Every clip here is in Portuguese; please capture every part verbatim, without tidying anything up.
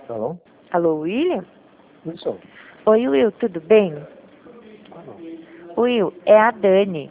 Alô? Alô, William? Isso. Oi, Will, tudo bem? Will, é a Dani,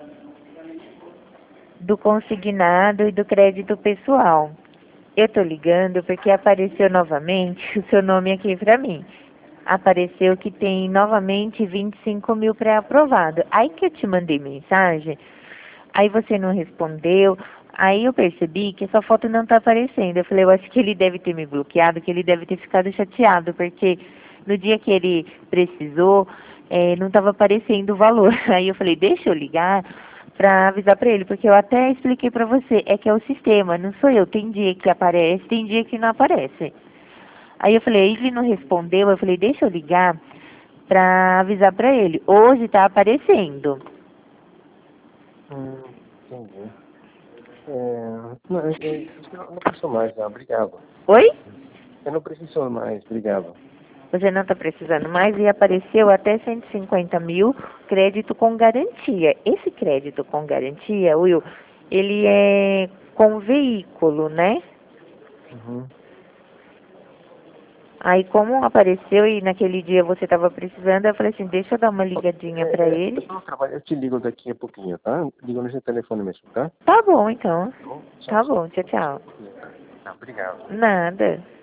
do consignado e do crédito pessoal. Eu tô ligando porque apareceu novamente o seu nome aqui pra mim. Apareceu que tem novamente vinte e cinco mil pré-aprovado. Aí que eu te mandei mensagem, aí você não respondeu, aí eu percebi que a sua foto não tá aparecendo. Eu falei, eu acho que ele deve ter me bloqueado, que ele deve ter ficado chateado, porque no dia que ele precisou, eh, não estava aparecendo o valor. Aí eu falei, deixa eu ligar para avisar para ele, porque eu até expliquei para você, é que é o sistema, não sou eu. Tem dia que aparece, tem dia que não aparece. Aí eu falei, ele não respondeu, eu falei, deixa eu ligar para avisar para ele. Hoje tá aparecendo. Hum, entendi. É, não, eu, eu, eu não preciso mais, não. Obrigado. Oi? Eu não preciso mais, obrigado. Você não está precisando mais e apareceu até cento e cinquenta mil crédito com garantia. Esse crédito com garantia, Will, ele é com veículo, né? Uhum. Aí como apareceu e naquele dia você estava precisando, eu falei assim, deixa eu dar uma ligadinha É, para é, eu ele. tô no trabalho, eu te ligo daqui a pouquinho, tá? Ligo nesse telefone mesmo, tá? Tá bom, então. Tá bom? Tá Tchauzinho. bom, tchau, Daqui a tchau. pouquinho, tá? Tá, obrigado. Nada.